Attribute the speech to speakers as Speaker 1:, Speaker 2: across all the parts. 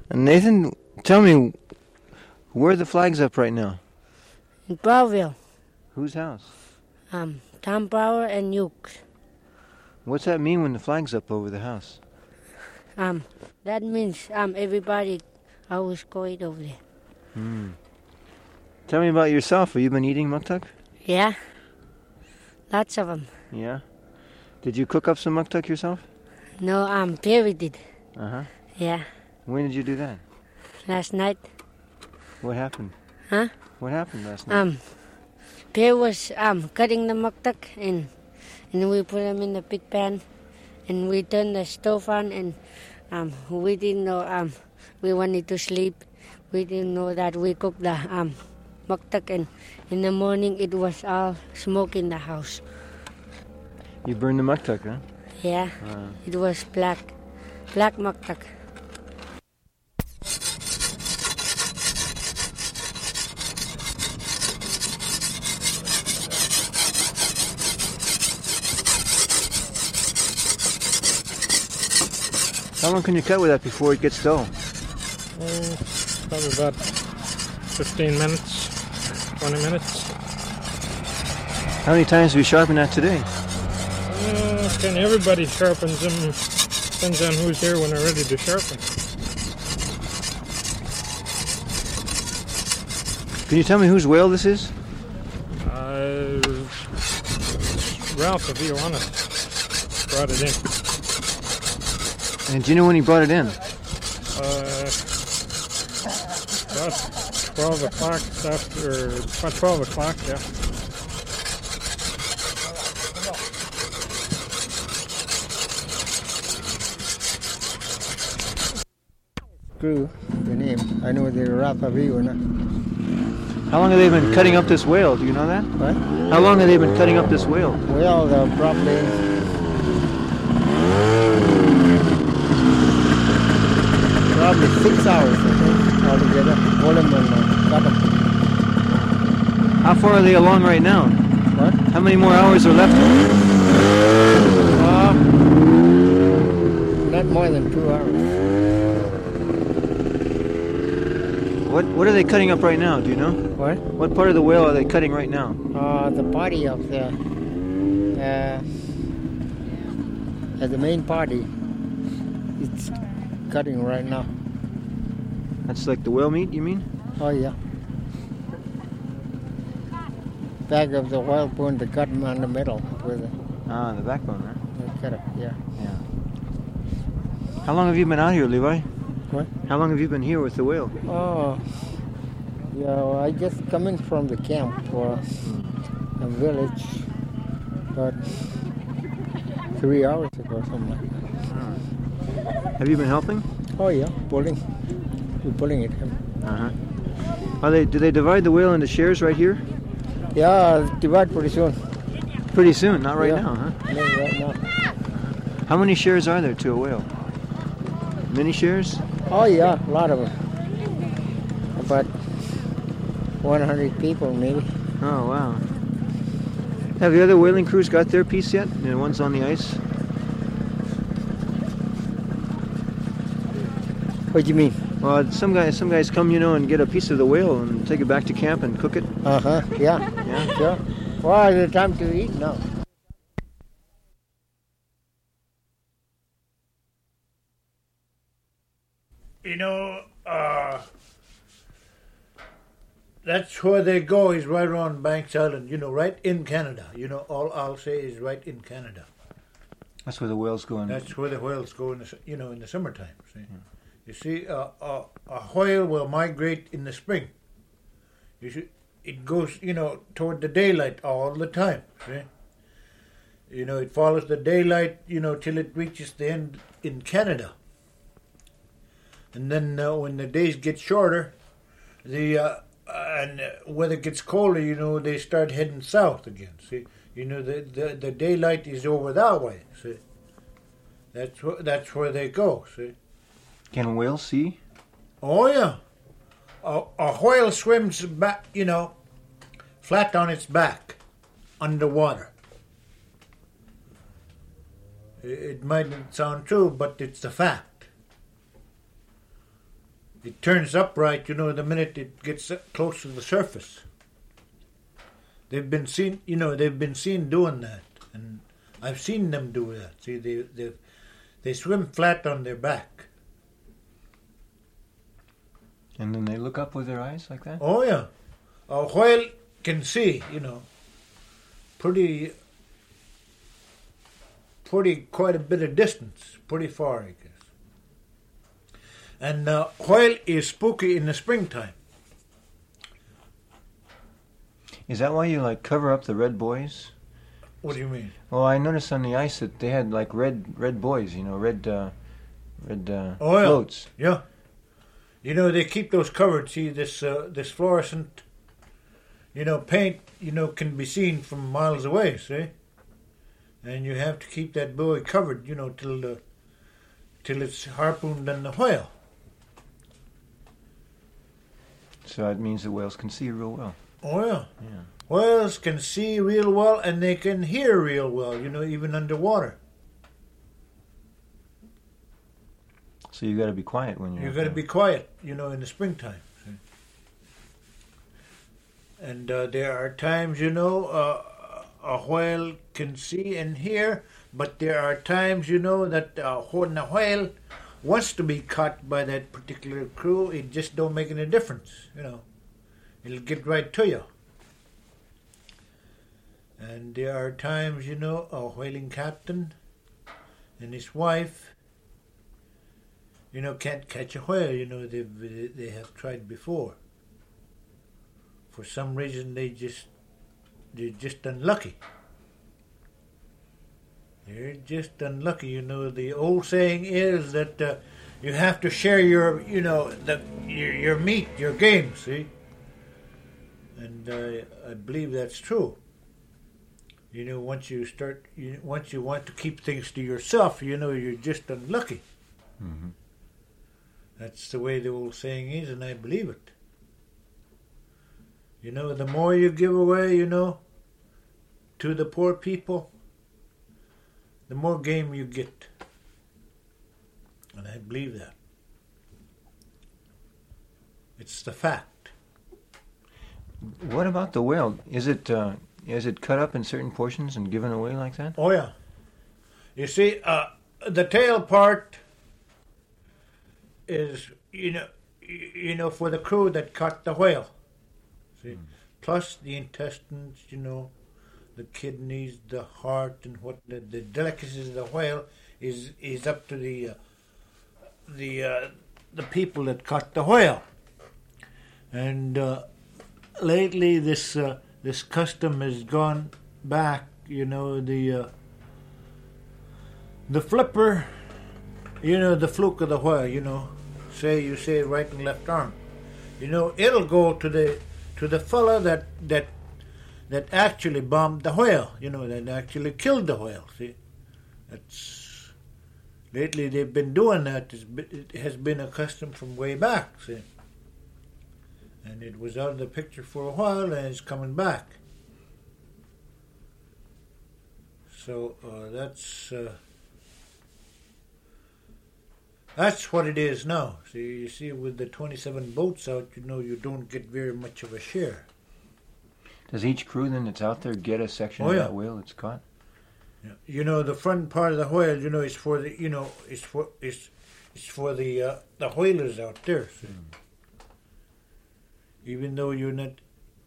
Speaker 1: Nathan, tell me, where are the flags up right now?
Speaker 2: In Browerville.
Speaker 1: Whose house?
Speaker 2: Tom Brower and Ukes.
Speaker 1: What's that mean when the flag's up over the house?
Speaker 2: That means everybody always go eat over there.
Speaker 1: Tell me about yourself. Have you been eating muktuk?
Speaker 2: Yeah, lots of them.
Speaker 1: Yeah. Did you cook up some muktuk yourself?
Speaker 2: No, Perry did.
Speaker 1: Uh-huh.
Speaker 2: Yeah,
Speaker 1: When did you do that?
Speaker 2: last night.
Speaker 1: What happened?
Speaker 2: Huh?
Speaker 1: What happened last night?
Speaker 2: Perry was cutting the muktuk and we put them in the pit pan and we turned the stove on and we didn't know we wanted to sleep. We didn't know that we cooked the muktuk and in the morning it was all smoke in the house.
Speaker 1: You burned the muktuk, huh?
Speaker 2: Yeah, it was black muktuk.
Speaker 1: How long can you cut with that before it gets dull?
Speaker 3: Probably about 15 minutes, 20 minutes.
Speaker 1: How many times have you sharpened that today?
Speaker 3: Everybody sharpens them. Depends on who's here when they're ready to sharpen.
Speaker 1: Can you tell me whose whale this is?
Speaker 3: Ralph, if you want to, brought it in.
Speaker 1: And do you know when he brought it in?
Speaker 3: About 12 o'clock, about 12 o'clock, yeah.
Speaker 4: Crew, the name. I know the Rapavi or not.
Speaker 1: How long have they been cutting up this whale? Do you know that?
Speaker 4: What?
Speaker 1: How long have they been cutting up this whale?
Speaker 4: Well, probably probably 6 hours, I think, altogether. All of them cut them.
Speaker 1: How far are they along right now?
Speaker 4: What?
Speaker 1: How many more hours are left?
Speaker 4: Not more than 2 hours.
Speaker 1: What are they cutting up right now? Do you know?
Speaker 4: What?
Speaker 1: What part of the whale are they cutting right now?
Speaker 4: The body of the main body. It's cutting right now.
Speaker 1: That's like the whale meat, you mean?
Speaker 4: Oh yeah. Back of the whale bone, they cut them on the middle with it.
Speaker 1: The backbone, right?
Speaker 4: They cut it, yeah.
Speaker 1: Yeah. How long have you been out here, Levi?
Speaker 4: What?
Speaker 1: How long have you been here with the whale?
Speaker 4: Oh, yeah, well, I just come in from the camp for a village, but 3 hours ago, something like that.
Speaker 1: Have you been helping?
Speaker 4: Oh yeah, pulling. We're pulling it.
Speaker 1: Do they divide the whale into shares right here?
Speaker 4: Yeah, divide pretty soon.
Speaker 1: Pretty soon, not right
Speaker 4: Yeah.
Speaker 1: now, huh?
Speaker 4: No, right now.
Speaker 1: How many shares are there to a whale? Many shares?
Speaker 4: Oh yeah, a lot of them. About 100 people maybe.
Speaker 1: Oh, wow. Have the other whaling crews got their piece yet? The ones on the ice?
Speaker 4: What do you mean?
Speaker 1: Well, some guys come, and get a piece of the whale and take it back to camp and cook it.
Speaker 4: Yeah.
Speaker 1: Yeah?
Speaker 4: Sure. Well, it's time to eat now.
Speaker 5: That's where they go, is right around Banks Island, right in Canada. All I'll say is right in Canada.
Speaker 1: That's where the whales go.
Speaker 5: That's where the whales go in the summertime. See? Yeah. You see, a whale will migrate in the spring. It goes, toward the daylight all the time. See? It follows the daylight, till it reaches the end in Canada. And then when the days get shorter, and weather gets colder, they start heading south again. See, the daylight is over that way. See, that's where they go. See.
Speaker 1: Can whales see?
Speaker 5: Oh yeah, a whale swims back, flat on its back, underwater. It mightn't sound true, but it's a fact. it turns upright, the minute it gets close to the surface. They've been seen doing that, and I've seen them do that. See, they swim flat on their back.
Speaker 1: And then they look up with their eyes like that?
Speaker 5: Oh, yeah. A whale can see, pretty quite a bit of distance, pretty far, I guess. And whale is spooky in the springtime.
Speaker 1: Is that why you cover up the red buoys?
Speaker 5: What do you mean?
Speaker 1: Well, I noticed on the ice that they had red buoys, red floats.
Speaker 5: Yeah. They keep those covered. See, this fluorescent, paint, can be seen from miles away, see? And you have to keep that buoy covered, till it's harpooned in the whale.
Speaker 1: So that means the whales can see real well.
Speaker 5: Oh, yeah.
Speaker 1: Yeah.
Speaker 5: Whales can see real well, and they can hear real well, even underwater.
Speaker 1: So you got to be quiet when you're.
Speaker 5: You got to be quiet, in the springtime. See? And there are times, a whale can see and hear, but there are times, that when a whale wants to be caught by that particular crew, it just don't make any difference, It'll get right to you. And there are times, a whaling captain and his wife, can't catch a whale. They have tried before. For some reason, they're just unlucky. They're just unlucky. The old saying is that you have to share your meat, your game. See, and I believe that's true. Once you want to keep things to yourself, you're just unlucky.
Speaker 1: Mm-hmm.
Speaker 5: That's the way the old saying is, and I believe it. The more you give away, to the poor people, the more game you get. And I believe that. It's the fact.
Speaker 1: What about the whale? Is it cut up in certain portions and given away like that?
Speaker 5: Oh, yeah. You see, the tail part is, for the crew that caught the whale. See? Plus the intestines, the kidneys, the heart, and what the delicacies of the whale is up to the people that caught the whale. And lately, this custom has gone back. The flipper, the fluke of the whale. You say right and left arm. It'll go to the fella that actually bombed the whale. That actually killed the whale. See, that's lately they've been doing that. It has been a custom from way back. See, and it was out of the picture for a while, and it's coming back. So that's what it is now. So you see, with the 27 boats out, you don't get very much of a share.
Speaker 3: Does each crew then that's out there get a section
Speaker 5: Oh,
Speaker 3: of
Speaker 5: yeah.
Speaker 3: that whale that's caught?
Speaker 5: Yeah. The front part of the whale, is for the, it's for the whalers out there. See? Even though you're not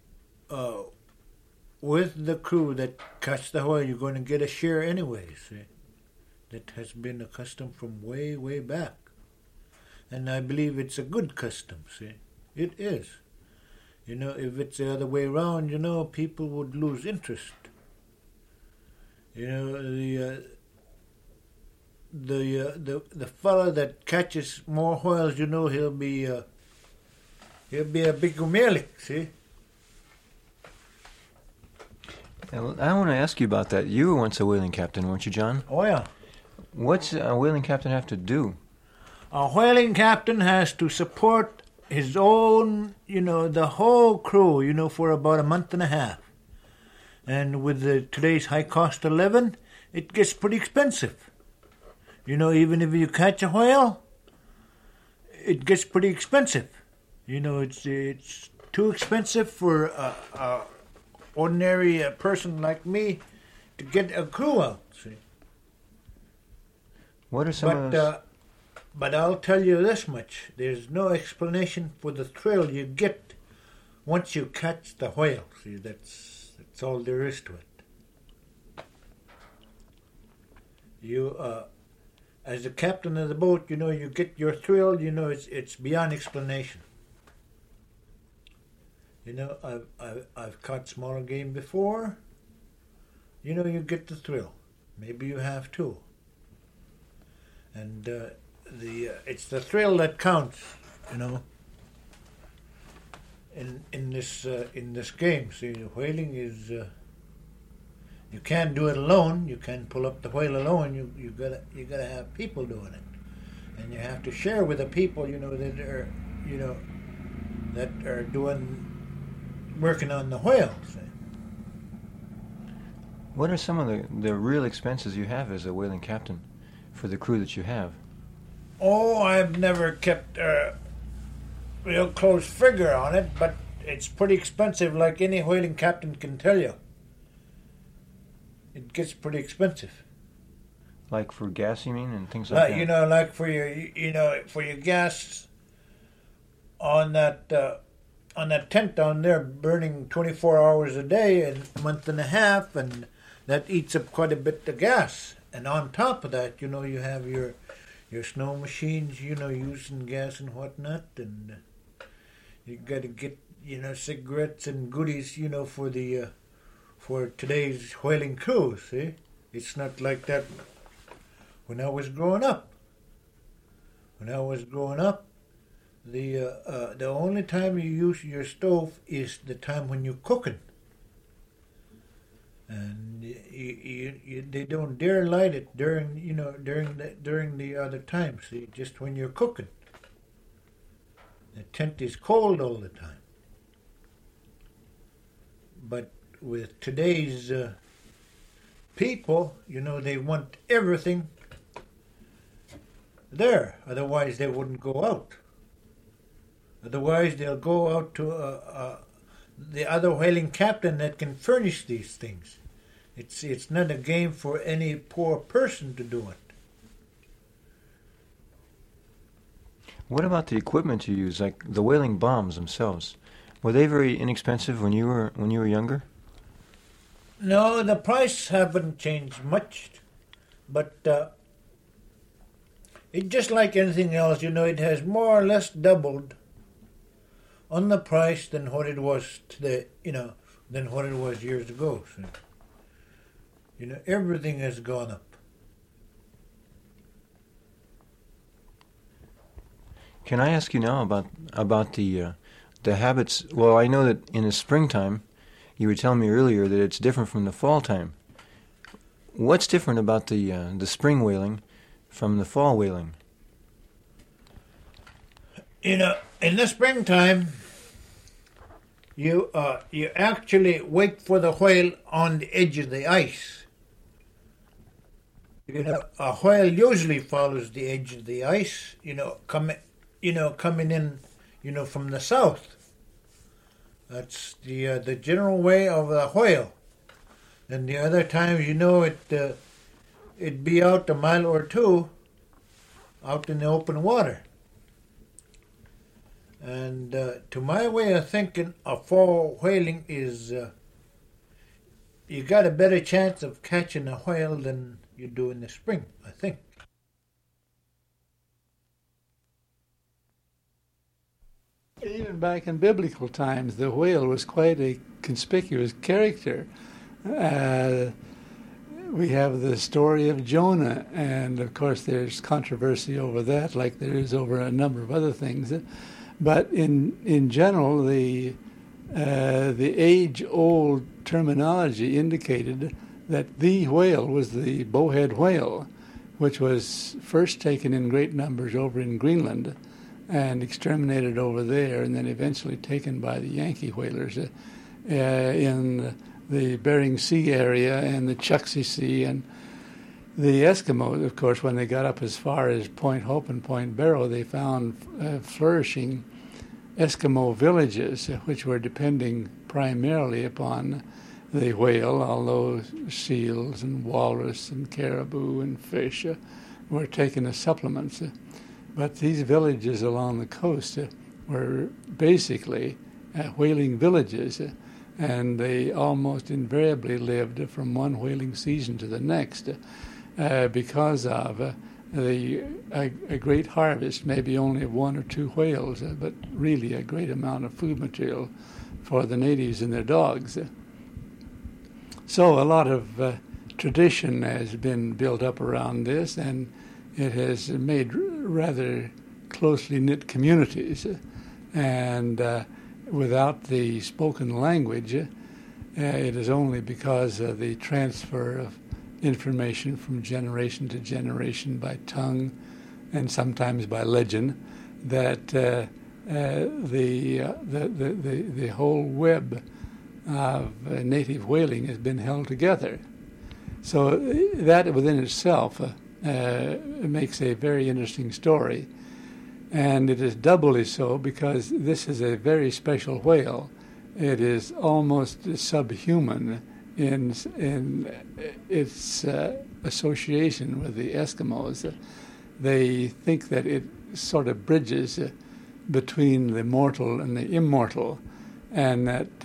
Speaker 5: with the crew that catch the whale, you're going to get a share anyway. See? That has been a custom from way, way back. And I believe it's a good custom, see? It is. If it's the other way around, people would lose interest. The fella that catches more whales, he'll be a big umelik, see?
Speaker 1: Now, I want to ask you about that. You were once a whaling captain, weren't you, John?
Speaker 5: Oh, yeah.
Speaker 1: What's a whaling captain have to do?
Speaker 5: A whaling captain has to support his own, the whole crew, for about a month and a half. And with today's high cost of living, it gets pretty expensive. Even if you catch a whale, it gets pretty expensive. You know, it's too expensive for a ordinary person like me to get a crew out. See?
Speaker 1: What are some of those?
Speaker 5: But I'll tell you this much: there's no explanation for the thrill you get once you catch the whale. See, that's all there is to it. You, as the captain of the boat, you know, you get your thrill. You know, it's beyond explanation. You know, I've caught smaller game before. You know, you get the thrill. Maybe you have too. And it's the thrill that counts. You know. In this game, see, whaling is. You can't do it alone. You can't pull up the whale alone. You gotta have people doing it, and you have to share with the people. You know that are working on the whale. See?
Speaker 1: What are some of the real expenses you have as a whaling captain for the crew that you have?
Speaker 5: Oh, I've never kept a real close figure on it, but it's pretty expensive, like any whaling captain can tell you. It gets pretty expensive.
Speaker 1: Like for gas, you mean, and things like that?
Speaker 5: You know, like for your gas on that tent down there, burning 24 hours a day and a month and a half, and that eats up quite a bit of gas. And on top of that, you know, you have your snow machines, you know, using gas and whatnot, and you got to get, you know, cigarettes and goodies, you know, for today's whaling crew. See, it's not like that when I was growing up. When I was growing up, the only time you use your stove is the time when you're cooking, and they don't dare light it during the other time. See, just when you're cooking. The tent is cold all the time. But with today's people, you know, they want everything there. Otherwise, they wouldn't go out. Otherwise, they'll go out to the other whaling captain that can furnish these things. It's not a game for any poor person to do it.
Speaker 1: What about the equipment you use, like the whaling bombs themselves? Were they very inexpensive when you were younger?
Speaker 5: No, the price haven't changed much, but it's just like anything else. You know, it has more or less doubled on the price than what it was today. You know, than what it was years ago. So, you know, everything has gone up.
Speaker 1: Can I ask you now about the habits? Well, I know that in the springtime, you were telling me earlier that it's different from the fall time. What's different about the spring whaling from the fall whaling?
Speaker 5: You know, in the springtime, you actually wait for the whale on the edge of the ice. You know, a whale usually follows the edge of the ice. Coming in, from the south. That's the general way of the whale. And the other times, it'd be out a mile or two, out in the open water. And to my way of thinking, a fall whaling is you got a better chance of catching a whale than you do in the spring, I think.
Speaker 6: Even back in biblical times, the whale was quite a conspicuous character. We have the story of Jonah, and of course there's controversy over that, like there is over a number of other things. But in general, the age-old terminology indicated that the whale was the bowhead whale, which was first taken in great numbers over in Greenland and exterminated over there, and then eventually taken by the Yankee whalers in the Bering Sea area and the Chukchi Sea, and The Eskimos, of course, when they got up as far as Point Hope and Point Barrow, they found flourishing Eskimo villages, which were depending primarily upon the whale, although seals and walrus and caribou and fish were taken as supplements. But these villages along the coast were basically whaling villages, and they almost invariably lived from one whaling season to the next because of a great harvest, maybe only one or two whales, but really a great amount of food material for the natives and their dogs. So a lot of tradition has been built up around this, and it has made rather closely knit communities. And without the spoken language, it is only because of the transfer of information from generation to generation by tongue and sometimes by legend that the whole web of native whaling has been held together. So that within itself makes a very interesting story. And it is doubly so because this is a very special whale. It is almost subhuman in its association with the Eskimos. They think that it sort of bridges between the mortal and the immortal, and that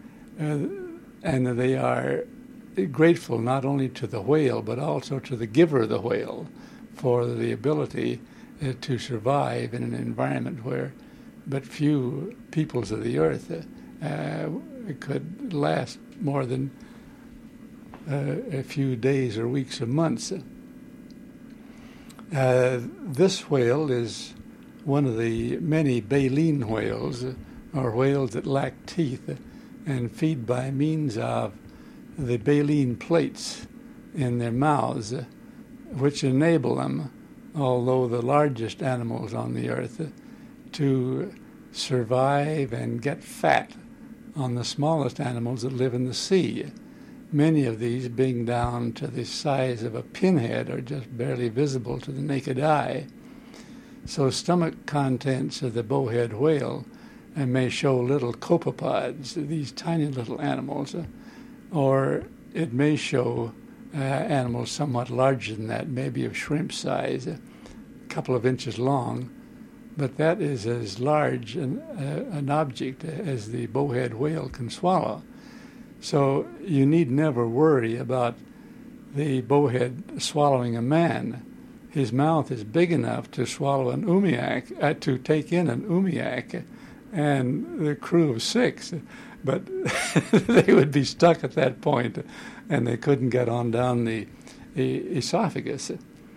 Speaker 6: they are grateful not only to the whale but also to the giver of the whale for the ability to survive in an environment where but few peoples of the earth could last more than a few days or weeks or months. This whale is one of the many baleen whales, or whales that lack teeth and feed by means of the baleen plates in their mouths, which enable them, although the largest animals on the earth, to survive and get fat on the smallest animals that live in the sea. Many of these being down to the size of a pinhead or just barely visible to the naked eye. So stomach contents of the bowhead whale may show little copepods, these tiny little animals, or it may show animals somewhat larger than that, maybe of shrimp size, a couple of inches long, but that is as large an object as the bowhead whale can swallow. So you need never worry about the bowhead swallowing a man. His mouth is big enough to swallow an umiak, to take in an umiak, and the crew of 6, but they would be stuck at that point, and they couldn't get on down the esophagus.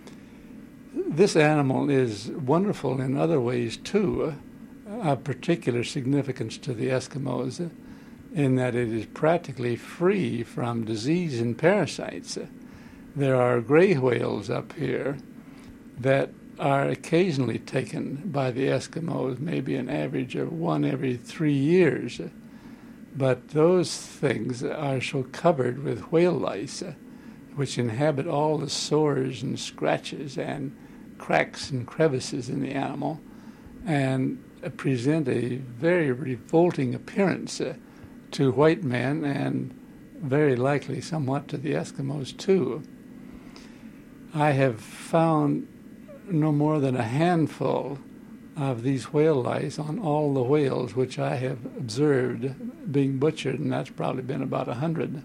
Speaker 6: This animal is wonderful in other ways too, of particular significance to the Eskimos, in that it is practically free from disease and parasites. There are gray whales up here that are occasionally taken by the Eskimos, maybe an average of one every 3 years. But those things are so covered with whale lice, which inhabit all the sores and scratches and cracks and crevices in the animal, and present a very revolting appearance to white men, and very likely somewhat to the Eskimos too. I have found no more than a handful of these whale lice on all the whales which I have observed being butchered, and that's probably been about 100.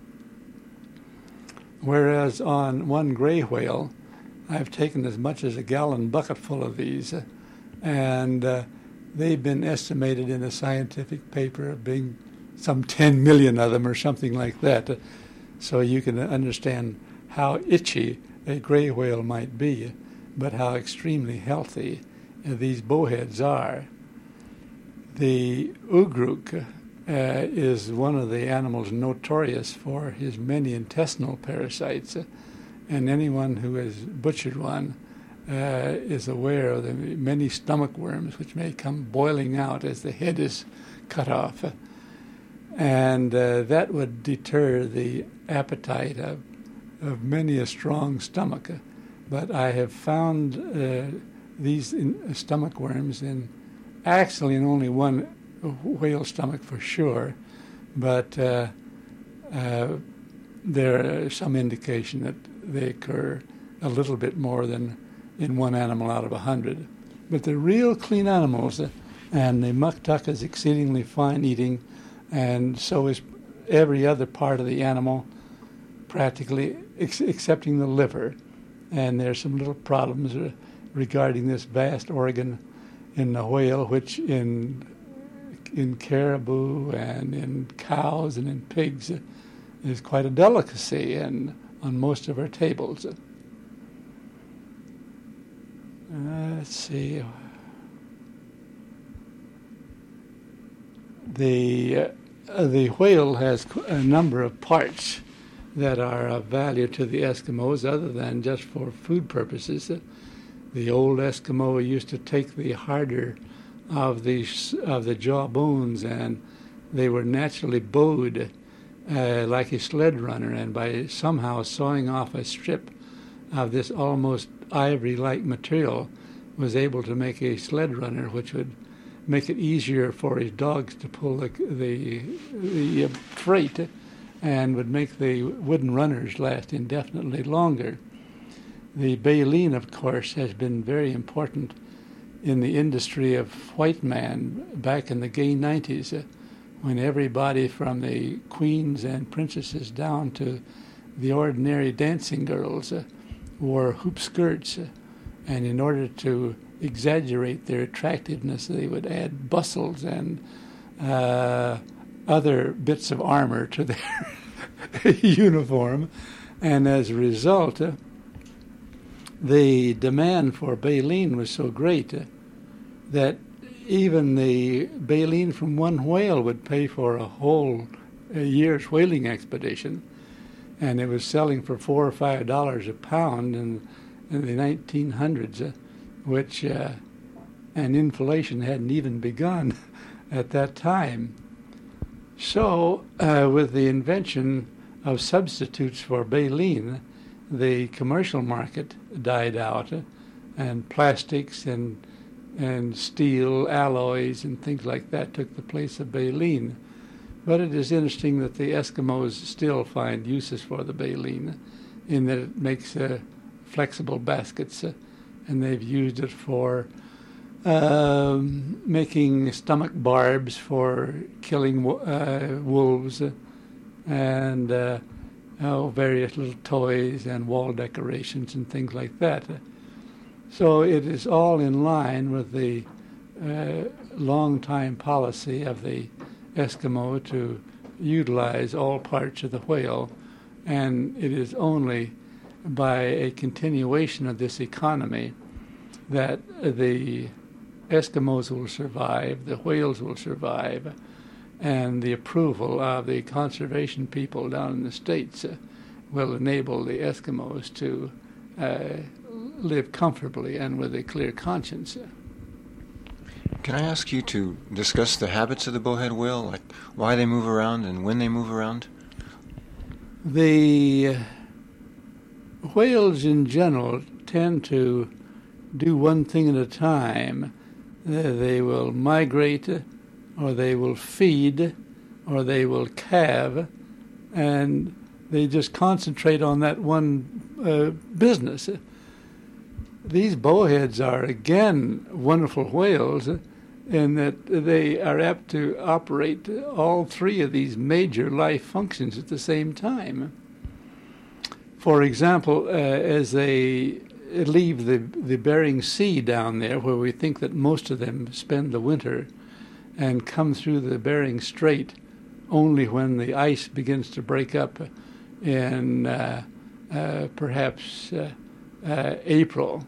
Speaker 6: Whereas on one gray whale, I've taken as much as a gallon bucketful of these, and they've been estimated in a scientific paper of being some 10 million of them or something like that. So you can understand how itchy a gray whale might be, but how extremely healthy these bowheads are. The ugruk is one of the animals notorious for his many intestinal parasites, and anyone who has butchered one is aware of the many stomach worms which may come boiling out as the head is cut off. And that would deter the appetite of of many a strong stomach, but I have found these stomach worms actually in only one whale stomach for sure, but there is some indication that they occur a little bit more than in one animal out of 100. But they're real clean animals, and the muktuk is exceedingly fine eating, and so is every other part of the animal, practically excepting the liver. And there's some little problems regarding this vast organ in the whale, which in caribou and in cows and in pigs is quite a delicacy and on most of our tables. Let's see. The whale has a number of parts that are of value to the Eskimos other than just for food purposes. The old Eskimo used to take the harder of the jaw bones, and they were naturally bowed like a sled runner, and by somehow sawing off a strip of this almost ivory-like material was able to make a sled runner, which would make it easier for his dogs to pull the freight, and would make the wooden runners last indefinitely longer. The baleen, of course, has been very important in the industry of white man back in the gay 90s, when everybody from the queens and princesses down to the ordinary dancing girls wore hoop skirts, and in order to exaggerate their attractiveness, they would add bustles and other bits of armor to their uniform, and as a result, the demand for baleen was so great that even the baleen from one whale would pay for a whole year's whaling expedition, and it was selling for $4 or $5 a pound in the 1900s, which and inflation hadn't even begun at that time. So, with the invention of substitutes for baleen, the commercial market died out, and plastics and steel alloys and things like that took the place of baleen. But it is interesting that the Eskimos still find uses for the baleen, in that it makes flexible baskets, and they've used it for making stomach barbs for killing wolves, and various little toys and wall decorations and things like that. So it is all in line with the long-time policy of the Eskimo to utilize all parts of the whale, and it is only by a continuation of this economy that the Eskimos will survive, the whales will survive, and the approval of the conservation people down in the States will enable the Eskimos to live comfortably and with a clear conscience.
Speaker 1: Can I ask you to discuss the habits of the bowhead whale, like why they move around and when they move around?
Speaker 6: The whales in general tend to do one thing at a time. They will migrate, or they will feed, or they will calve, and they just concentrate on that one business. These bowheads are, again, wonderful whales in that they are apt to operate all three of these major life functions at the same time. For example, as they leave the Bering Sea down there, where we think that most of them spend the winter, and come through the Bering Strait only when the ice begins to break up in perhaps April,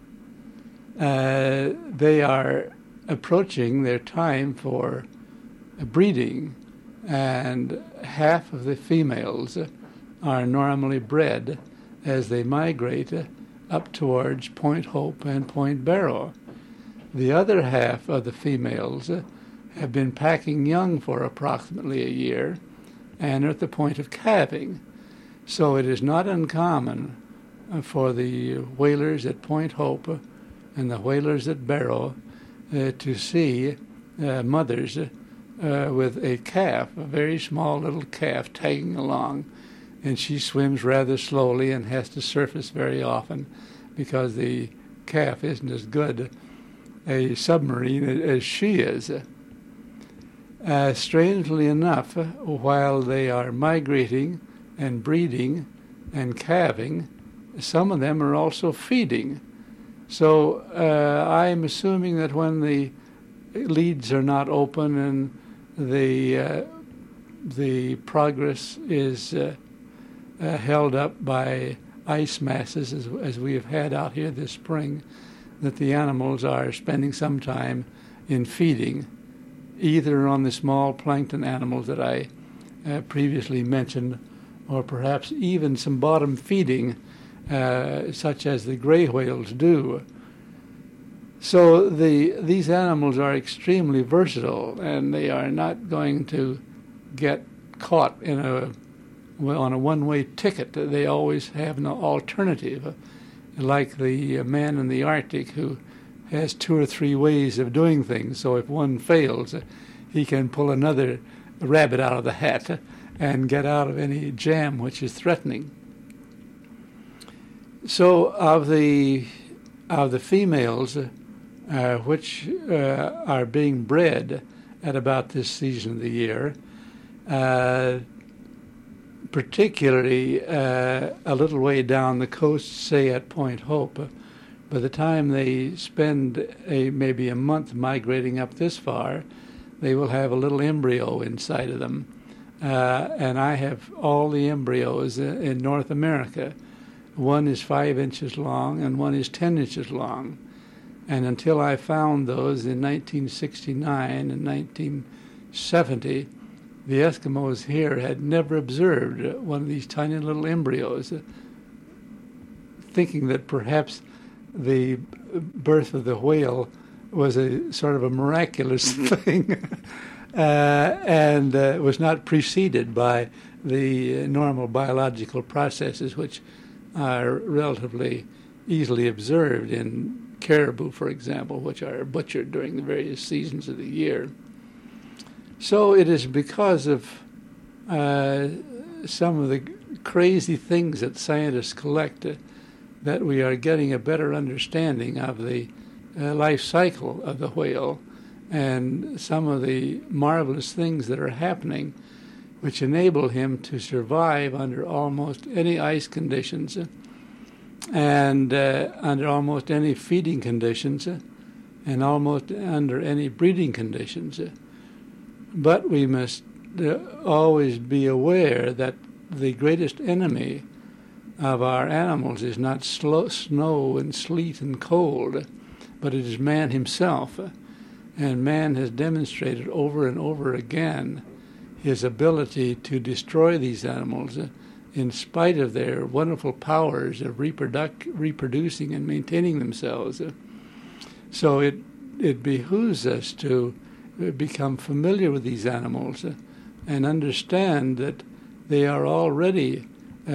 Speaker 6: they are approaching their time for breeding, and half of the females are normally bred as they migrate up towards Point Hope and Point Barrow. The other half of the females have been packing young for approximately a year and are at the point of calving. So it is not uncommon for the whalers at Point Hope and the whalers at Barrow to see mothers with a calf, a very small little calf, tagging along. And she swims rather slowly and has to surface very often because the calf isn't as good a submarine as she is. Strangely enough, while they are migrating and breeding and calving, some of them are also feeding. So I'm assuming that when the leads are not open and the progress is held up by ice masses, as we have had out here this spring, that the animals are spending some time in feeding, either on the small plankton animals that I previously mentioned, or perhaps even some bottom feeding, such as the gray whales do. So these animals are extremely versatile, and they are not going to get caught on a one-way ticket. They always have an alternative, like the man in the Arctic who has 2 or 3 ways of doing things. So if one fails, he can pull another rabbit out of the hat and get out of any jam which is threatening. So of the females which are being bred at about this season of the year, particularly a little way down the coast, say at Point Hope, by the time they spend maybe a month migrating up this far, they will have a little embryo inside of them. And I have all the embryos in North America. One is 5 inches long and one is 10 inches long. And until I found those in 1969 and 1970, the Eskimos here had never observed one of these tiny little embryos, thinking that perhaps the birth of the whale was a sort of a miraculous thing and was not preceded by the normal biological processes which are relatively easily observed in caribou, for example, which are butchered during the various seasons of the year. So it is because of some of the crazy things that scientists collect that we are getting a better understanding of the life cycle of the whale and some of the marvelous things that are happening which enable him to survive under almost any ice conditions and under almost any feeding conditions and almost under any breeding conditions. But we must always be aware that the greatest enemy of our animals is not snow and sleet and cold, but it is man himself. And man has demonstrated over and over again his ability to destroy these animals in spite of their wonderful powers of reproducing and maintaining themselves. So it behooves us to become familiar with these animals and understand that they are already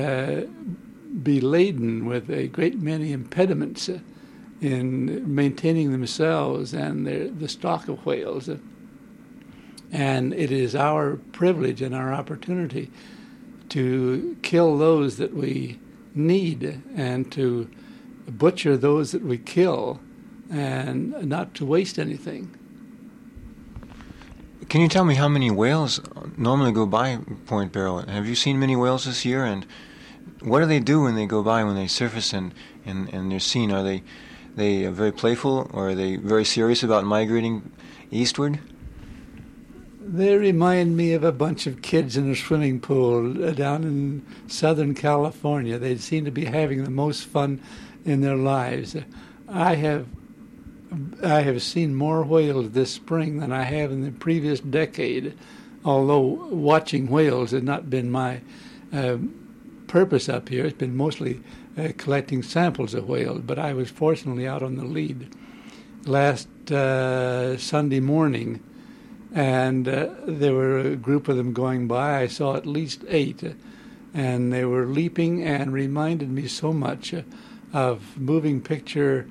Speaker 6: beladen with a great many impediments in maintaining themselves and the stock of whales. And it is our privilege and our opportunity to kill those that we need and to butcher those that we kill and not to waste anything.
Speaker 1: Can you tell me how many whales normally go by Point Barrow? Have you seen many whales this year? And what do they do when they go by, when they surface and they're seen? Are they very playful, or are they very serious about migrating eastward?
Speaker 6: They remind me of a bunch of kids in a swimming pool down in Southern California. They seem to be having the most fun in their lives. I have seen more whales this spring than I have in the previous decade, although watching whales has not been my purpose up here. It's been mostly collecting samples of whales, but I was fortunately out on the lead last Sunday morning, and there were a group of them going by. I saw at least 8, and they were leaping and reminded me so much of moving picture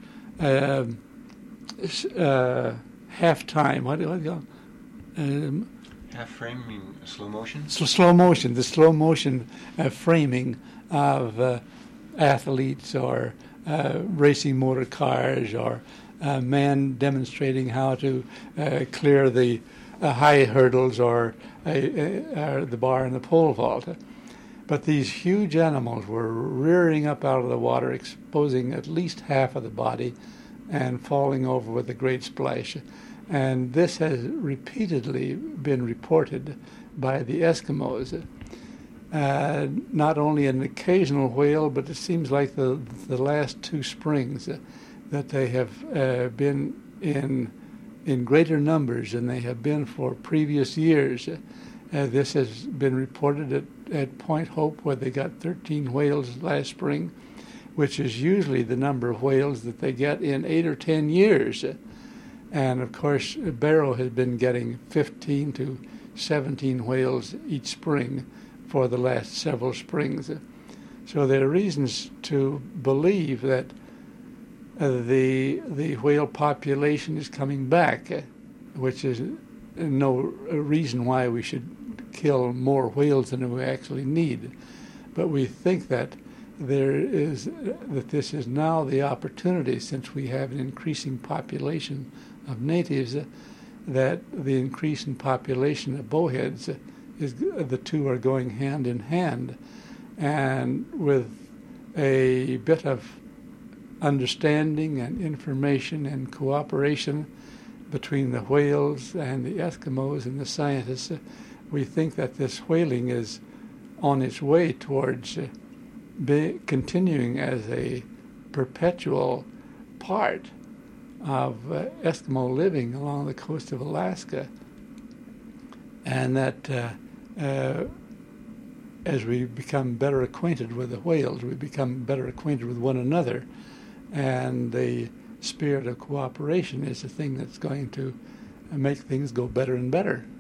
Speaker 6: halftime. What do you call it?
Speaker 1: Half frame, I mean slow motion?
Speaker 6: Slow motion, the slow motion framing of athletes or racing motor cars, or a man demonstrating how to clear the high hurdles or the bar and the pole vault. But these huge animals were rearing up out of the water, exposing at least half of the body and falling over with a great splash. And this has repeatedly been reported by the Eskimos. Not only an occasional whale, but it seems like the last 2 springs that they have been in greater numbers than they have been for previous years. This has been reported at Point Hope, where they got 13 whales last spring, which is usually the number of whales that they get in 8 or 10 years. And of course, Barrow has been getting 15 to 17 whales each spring for the last several springs. So there are reasons to believe that the whale population is coming back, which is no reason why we should kill more whales than we actually need. But we think that this is now the opportunity, since we have an increasing population of natives, that the increase in population of bowheads the two are going hand in hand, and with a bit of understanding and information and cooperation between the whales and the Eskimos and the scientists, we think that this whaling is on its way towards continuing as a perpetual part of Eskimo living along the coast of Alaska, and that as we become better acquainted with the whales, we become better acquainted with one another, and the spirit of cooperation is the thing that's going to make things go better and better.